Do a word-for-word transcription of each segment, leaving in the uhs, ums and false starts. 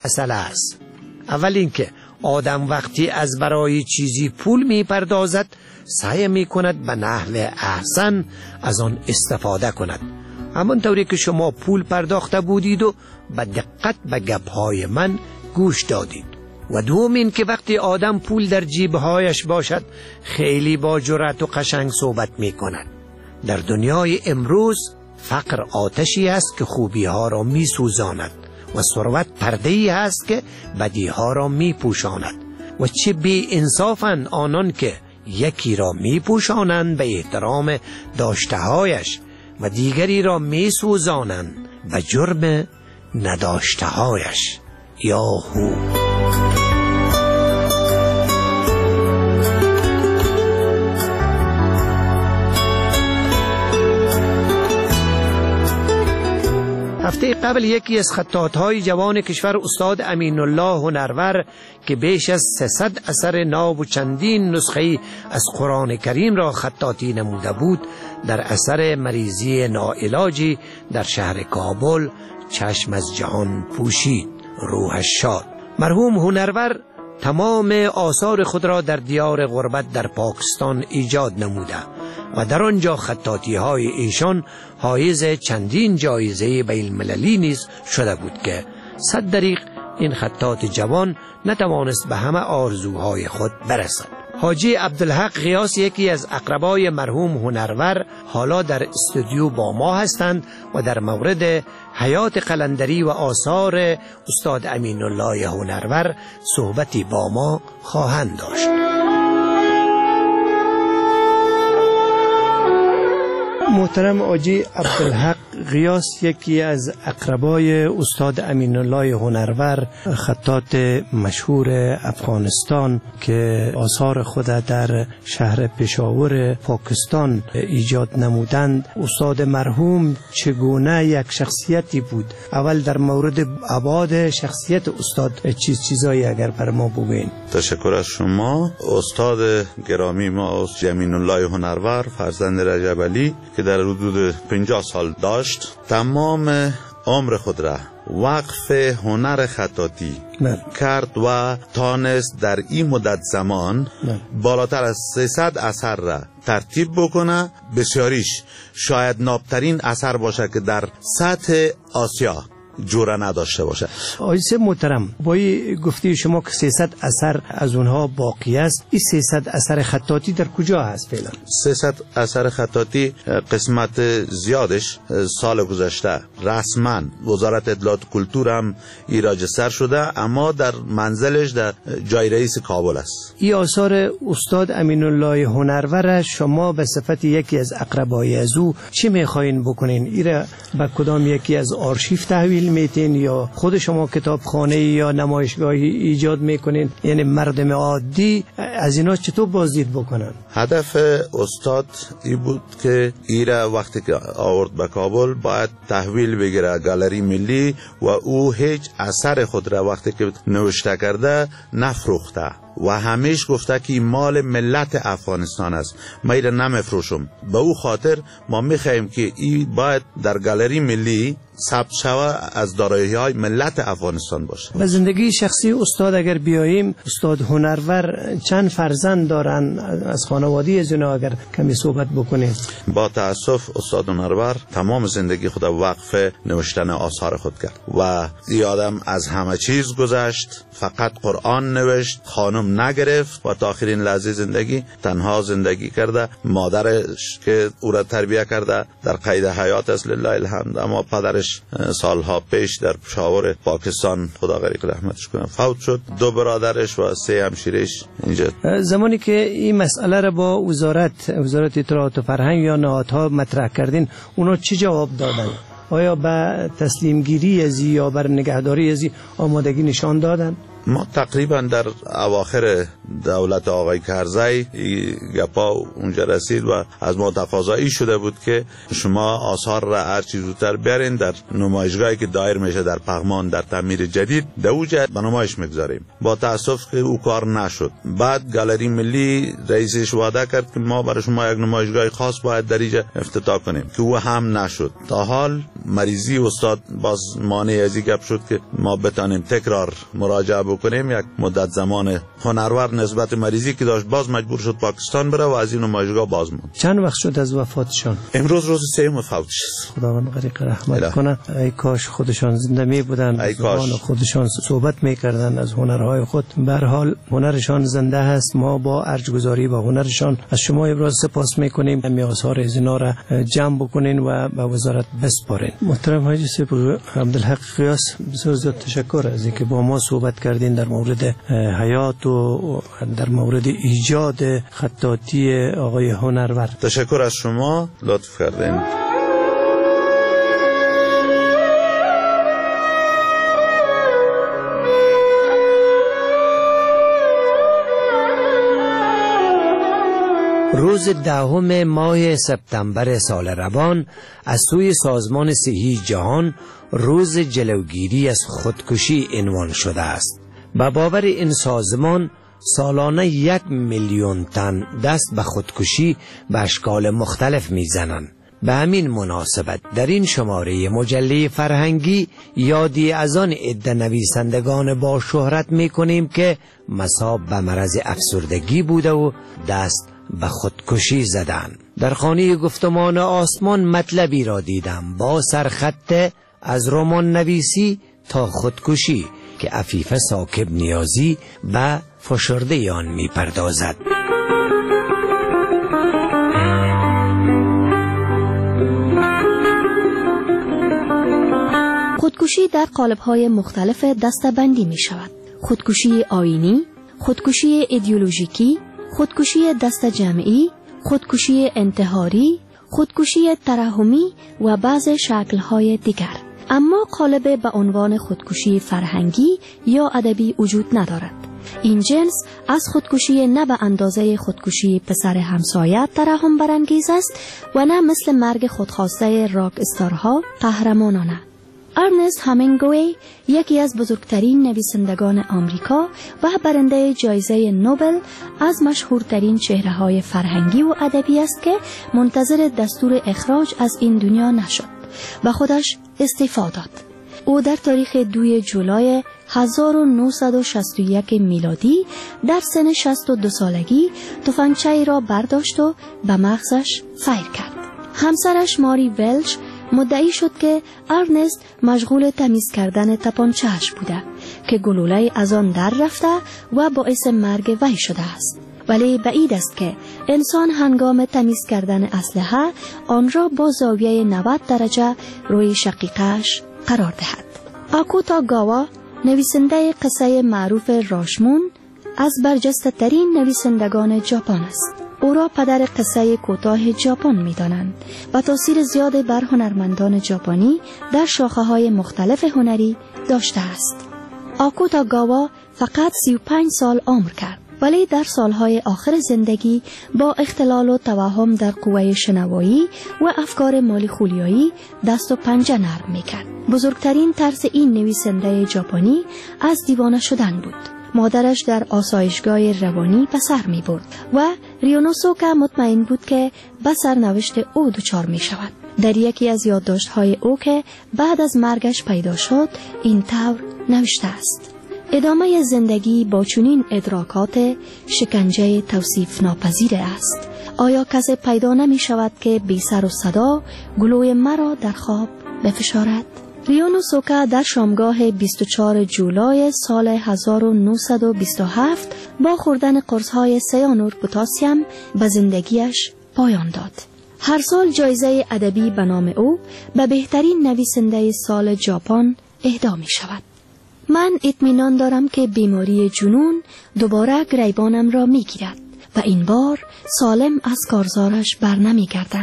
مسئله است. اول اینکه آدم وقتی از برای چیزی پول می پردازد سعی می کند به نحو احسن از آن استفاده کند، همانطوری که شما پول پرداخته بودید و به دقت به گپهای من گوش دادید. و دوم این که وقتی آدم پول در جیبهایش باشد خیلی با جرأت و قشنگ صحبت می کند. در دنیای امروز فقر آتشی است که خوبی ها را می سوزاند و ثروت پرده‌ای است که بدی ها را می پوشاند. و چه بی انصافند آنان که یکی را می پوشانند به احترام داشتهایش و دیگری را می سوزانند به جرم نداشتهایش. یا هو. هفته قبل یکی از خطاط‌های جوان کشور استاد امین الله هنرور که بیش از سیصد اثر ناب و چندین نسخه از قرآن کریم را خطاطی نموده بود، در اثر مریضی ناعلاجی در شهر کابل چشم از جهان پوشید. روحش شاد. مرحوم هنرور تمام آثار خود را در دیار غربت در پاکستان ایجاد نموده و در آنجا خطاطی های ایشان حایز چندین جایزه بین المللی نیز شده بود که صد دریغ این خطاط جوان نتوانست به همه آرزوهای خود برسد. حاجی عبدالحق غیاث یکی از اقربای مرحوم هنرور حالا در استودیو با ما هستند و در مورد حیات قلندری و آثار استاد امین الله هنرور صحبتی با ما خواهند داشت. محترم حاجی عبدالحق غیاث یکی از اقربای استاد امین الله هنرور، خطاط مشهور افغانستان که آثار خود در شهر پشاور پاکستان ایجاد نمودند، استاد مرحوم چگونه یک شخصیتی بود؟ اول در مورد ابعاد شخصیت استاد چیز چیزایی اگر بر ما بگوین. تشکر از شما. استاد گرامی ما امین الله هنرور فرزند رجب علی که در حدود پنجاه سال داشت، تمام عمر خود را وقف هنر خطاطی نه. کرد و تانست در این مدت زمان نه. بالاتر از سیصد اثر را ترتیب بکنه. بسیاریش شاید نابترین اثر باشه که در سطح آسیا جوره نداشته باشه. آیسه محترم، با گفته شما که سیصد اثر از اونها باقی است، این سیصد اثر خطاطی در کجا هست فعلا؟ سیصد اثر خطاطی قسمت زیادش سال گذشته رسما وزارت اطلاعات کلتور هم ایراج سر شده، اما در منزلش در جای رئیس کابل است. این آثار استاد امین الله هنرور شما به صفت یکی از اقربای از او چی میخواین بکنین؟ ایره به کدام یکی از آرشیو تحویل میتین یا خود شما کتابخانه یا نمایشگاهی ایجاد میکنین؟ یعنی مردم عادی از اینا چطور بازدید بکنن؟ هدف استاد ای بود که ایره وقتی که آورد به کابل باید تحویل بگیره گالری ملی و او هیچ اثر خود را وقتی که نوشته کرده نفروخته و همیش گفته که مال ملت افغانستان است، ما ایره نمیفروشم. به او خاطر ما میخواهیم که ای باید در گالری ملی ثبت شوه از دارایی های ملت افغانستان باشه. به زندگی شخصی استاد اگر بیاییم، استاد هنرور چند فرزند دارن؟ از خانواده از اونا اگر کمی صحبت بکنیم. با تاسف استاد هنرور تمام زندگی خود وقف نوشتن آثار خود کرد و این آدم از همه چیز گذشت، فقط قرآن نوشت، خانم نگرفت و تا آخرین لحظه زندگی تنها زندگی کرده. مادرش که او را تربیت کرده در قید حیات است لله الحمد، اما پدرش سالها پیش در پشاور پاکستان خدا غریق رحمتش کنه فوت شد. دو برادرش و سه همشیرش اینجا. زمانی که این مسئله را با وزارت وزارت اطلاعات و فرهنگ یا نهادها مطرح کردین، اونا چی جواب دادن؟ آیا به تسلیم گیری ازی یا بر نگهداری ازی آمادگی نشان دادن؟ ما تقریبا در اواخر دولت آقای کرزی گپا اونجا رسید و از ما تقاضایی شده بود که شما آثار را هر چیز زودتر بیارین در نمایشگاهی که دایر میشه در پغمان در تعمیر جدید دوجه به نمایش میگذاریم. با تاسف که او کار نشد. بعد گالری ملی رئیسش وعده کرد که ما برای شما یک نمایشگاه خاص باید در اینجا افتتاح کنیم که او هم نشد. تا حال مریضی استاد باز مانع از این گپ شد که ما بتانیم تکرار مراجعه بکنیم. یک مدت زمان هنرور نسبت مریضی که داشت باز مجبور شد پاکستان بره و از این نمایشگاه باز موند. چند وقت شد از وفاتشان؟ امروز روز سوم فوتش. خداوند غریق رحمت کنه. ای کاش خودشان زنده می بودن، ای کاش خودشان صحبت میکردن از هنرهای خود. به هر حال هنرشان زنده هست. ما با ارجگذاری با هنرشان از شما ابراز سپاس میکنیم. می آثار از اینا را جمع بکنین و به وزارت بسپارین. محترم حاجی صاحب عبدالحق قیاس، بسیار زیاد تشکر از اینکه با ما صحبت کردین در مورد حیات و در مورد ایجاد خطاطی آقای هنرور. تشکر از شما، لطف کردین. روز دهم ماه سپتامبر سال روان از سوی سازمان صحی جهان روز جلوگیری از خودکشی عنوان شده است. به باور این سازمان سالانه یک میلیون تن دست به خودکشی به اشکال مختلف میزنند. به همین مناسبت در این شماره مجله فرهنگی یادی از آن عده نویسندگان با شهرت میکنیم که مصاب به مرض افسردگی بوده و دست به خودکشی زدن. در خانه گفتمان آسمان مطلبی را دیدم با سرخط از رمان نویسی تا خودکشی که عفیف ثاقب نیازی به فشرده آن می پردازد. خودکشی در قالب‌های مختلف دسته‌بندی می شود. خودکشی آیینی، خودکشی ایدئولوژیکی، خودکشی دست جمعی، خودکشی انتحاری، خودکشی ترحمی و بعض شکل‌های دیگر. اما قالب به عنوان خودکشی فرهنگی یا ادبی وجود ندارد. این جنس از خودکشی نه به اندازه خودکشی پسر همسایه ترحم برانگیز است و نه مثل مرگ خودخواسته راک استارها قهرمانانه. ارنست همینگوی یکی از بزرگترین نویسندگان آمریکا و برنده جایزه نوبل از مشهورترین چهره‌های فرهنگی و ادبی است که منتظر دستور اخراج از این دنیا نشد و خودش استعفا داد. او در تاریخ دوم جولای هزار و نهصد و شصت و یک میلادی در سن شصت و دو سالگی تفنگچه‌ای را برداشت و به مغزش فیر کرد. همسرش ماری ولش مدعی شد که ارنست مشغول تمیز کردن تپانچه‌اش بوده که گلوله از آن در رفته و باعث مرگ وی شده است. ولی بعید است که انسان هنگام تمیز کردن اسلحه آن را با زاویه نود درجه روی شقیقه‌اش قرار دهد. آکوتا گاوا نویسنده قصه معروف راشمون از برجسته ترین نویسندگان ژاپن است. او را پدر قصه کوتاه ژاپن می‌دانند و تاثیر زیاد بر هنرمندان ژاپنی در شاخه‌های مختلف هنری داشته است. آکوتا گاوا فقط سی و پنج سال عمر کرد، ولی در سالهای آخر زندگی با اختلال و توهم در قوه شنوایی و افکار مالیخولیایی دست و پنجه نرم می‌کرد. بزرگترین ترس این نویسنده ژاپنی از دیوانه شدن بود. مادرش در آسایشگاه روانی به سر می برد و ریونوسوکا مطمئن بود که به سرنوشت او دچار می شود. در یکی از یادداشت‌های او که بعد از مرگش پیدا شد این طور نوشته است: ادامه زندگی با چنین ادراکات شکنجه توصیف ناپذیر است. آیا کسی پیدا نمی شود که بی سر و صدا گلوی مرا در خواب بفشارد؟ ریونوسوکا در شامگاه بیست و چهارم جولای سال هزار و نهصد و بیست و هفت با خوردن قرص‌های سیانور پتاسیم به زندگیش پایان داد. هر سال جایزه ادبی به نام او به بهترین نویسنده سال ژاپن اهدا می شود. من اطمینان دارم که بیماری جنون دوباره گریبانم را می گیرد و این بار سالم از کارزارش بر نمی گردم.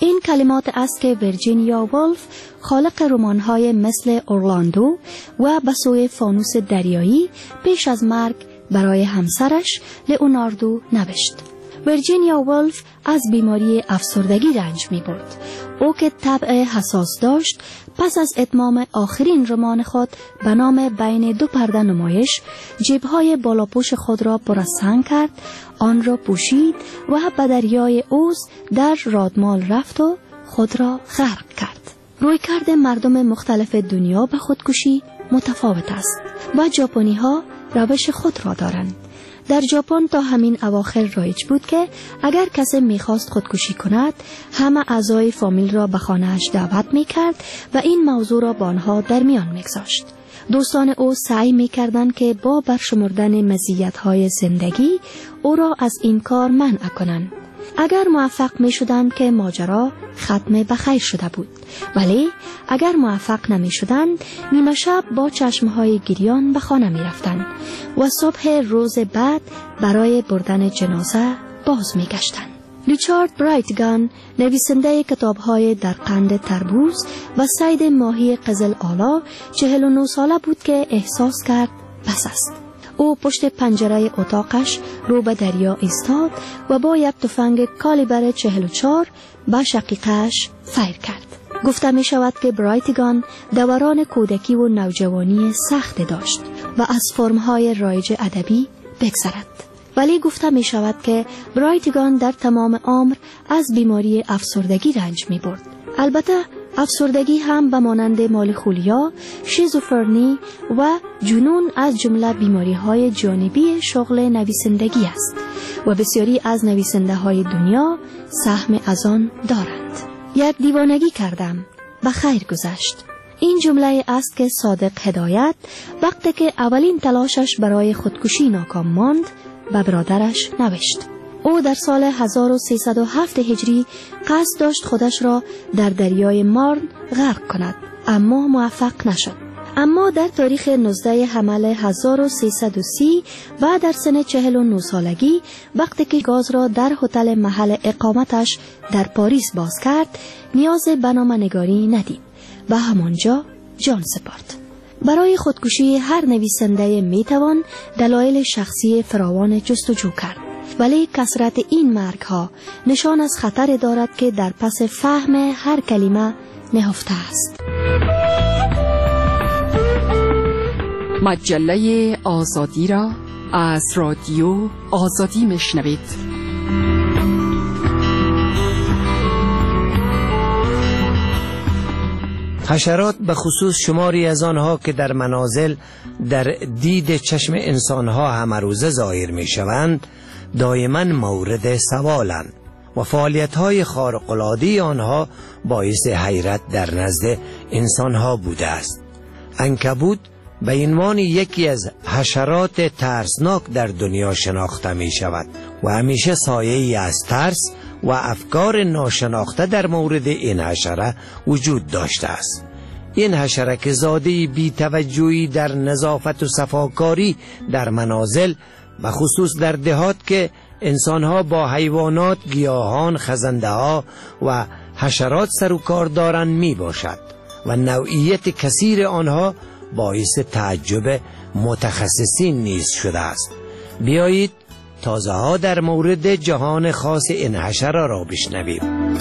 این کلمات است که ویرجینیا وولف خالق رمان‌های مثل اورلاندو و به سوی فانوس دریایی پیش از مرگ برای همسرش لئوناردو نوشت. ویرجینیا وولف از بیماری افسردگی رنج می برد. او که طبع حساس داشت پس از اتمام آخرین رمان خود به نام بین دو پرده نمایش جیب‌های بالاپوش خود را پر از سنگ کرد، آن را پوشید و به دریای اوز در رادمال رفت و خود را غرق کرد. رویکرد مردم مختلف دنیا به خودکشی متفاوت است و ژاپنی ها روش خود را دارند. در ژاپن تا همین اواخر رایج بود که اگر کسی میخواست خودکشی کند همه اعضای فامیل را به خانه‌اش دعوت میکرد و این موضوع را با آنها در میان میگذاشت. دوستان او سعی میکردند که با برشمردن مزیت‌های زندگی او را از این کار منع کنند. اگر موفق می شدند که ماجرا ختم به خیر شده بود، ولی اگر موفق نمی شدند نیمه شب با چشمهای گریان به خانه می رفتند و صبح روز بعد برای بردن جنازه باز می گشتند. ریچارد برایتگان نویسنده کتاب‌های در قند تربوز و صید ماهی قزل آلا چهل و نه ساله بود که احساس کرد بس است. او پشت پنجره اتاقش رو به دریا ایستاد و با یک تفنگ کالیبر چهل و چهار به شقیقه‌اش فیر کرد. گفته می شود که برایتگان دوران کودکی و نوجوانی سخت داشت و از فرم‌های رایج ادبی بگذرد. ولی گفته می شود که برایتگان در تمام عمر از بیماری افسردگی رنج می برد. البته افسردگی هم به مانند مالخولیا، شیزوفرنی و جنون از جمله بیماری‌های جانبی شغل نویسندگی است و بسیاری از نویسنده های دنیا سهم از آن دارند. یک دیوانگی کردم، به خیر گذشت. این جمله است که صادق هدایت وقتی که اولین تلاشش برای خودکشی ناکام ماند به برادرش نوشت. او در سال هزار و سیصد و هفت هجری قصد داشت خودش را در دریای مارن غرق کند، اما موفق نشد. اما در تاریخ نوزدهم حمل هزار و سیصد و سی و در سن چهل و نه سالگی وقتی که گاز را در هتل محل اقامتش در پاریس باز کرد نیاز به نامه‌نگاری ندید و همانجا جان سپرد. برای خودکشی هر نویسنده میتوان دلایل شخصی فراوان جستجو کرد، ولی کثرت این مرگ ها نشان از خطر دارد که در پس فهم هر کلمه نهفته است. مجله آزادی را از رادیو آزادی میشنوید. حشرات به خصوص شماری از آنها که در منازل در دید چشم انسانها همروزه ظاهر می شوند دائما مورد سوالند و فعالیت‌های خارق‌العاده آنها باعث حیرت در نزد انسانها بوده است. عنکبوت به عنوان یکی از حشرات ترسناک در دنیا شناخته می شود و همیشه سایه‌ای از ترس و افکار ناشناخته در مورد این حشره وجود داشته است. این حشره که زاده بی توجهی در نظافت و صفاکاری در منازل و خصوص در دهات که انسانها با حیوانات، گیاهان، خزنده‌ها و حشرات سر و کار دارند می باشد و نوعیت کثیر آنها باعث تعجب متخصصین نیز شده است. بیایید تازه ها در مورد جهان خاص این حشره را بشنویم.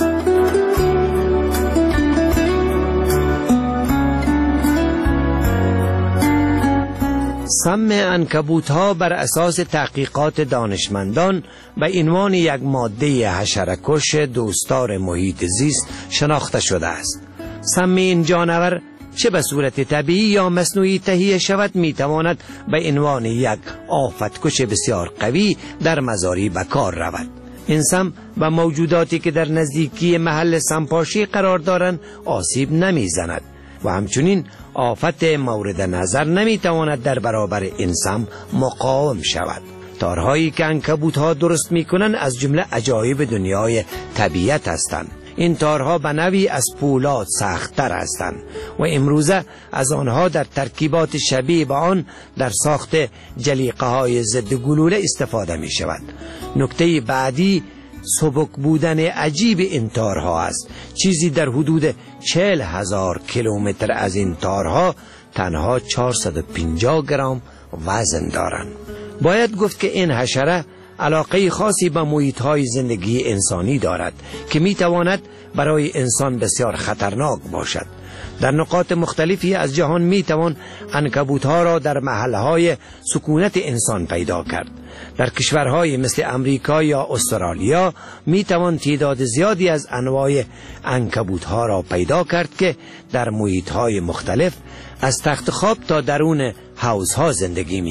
سم عنکبوت ها بر اساس تحقیقات دانشمندان به عنوان یک ماده حشره‌کش دوستدار محیط زیست شناخته شده است. سم این جانور چه به صورت طبیعی یا مصنوعی تهیه شود میتواند به عنوان یک آفتکش بسیار قوی در مزاری به کار رود. این سم و موجوداتی که در نزدیکی محل سمپاشی قرار دارند آسیب نمیزند و همچنین آفت مورد نظر نمیتواند در برابر این سم مقاوم شود. تارهایی که عنکبوت‌ها درست میکنند از جمله عجایب دنیای طبیعت هستند. این تارها به نوعی از پولاد سخت‌تر هستند و امروزه از آنها در ترکیبات شبیه به آن در ساخت جلیقه‌های ضد گلوله استفاده می شود. نکته بعدی سبک بودن عجیب این تارها است. چیزی در حدود چهل هزار کیلومتر از این تارها تنها چهارصد و پنجاه گرم وزن دارند. باید گفت که این حشره علاقه خاصی به محیط‌های زندگی انسانی دارد که میتواند برای انسان بسیار خطرناک باشد. در نقاط مختلفی از جهان میتوان عنکبوت‌ها را در محل‌های سکونت انسان پیدا کرد. در کشورهای مثل امریکا یا استرالیا میتوان تعداد زیادی از انواع عنکبوت‌ها را پیدا کرد که در محیط‌های مختلف از تخت خواب تا درون حوض‌ها زندگی می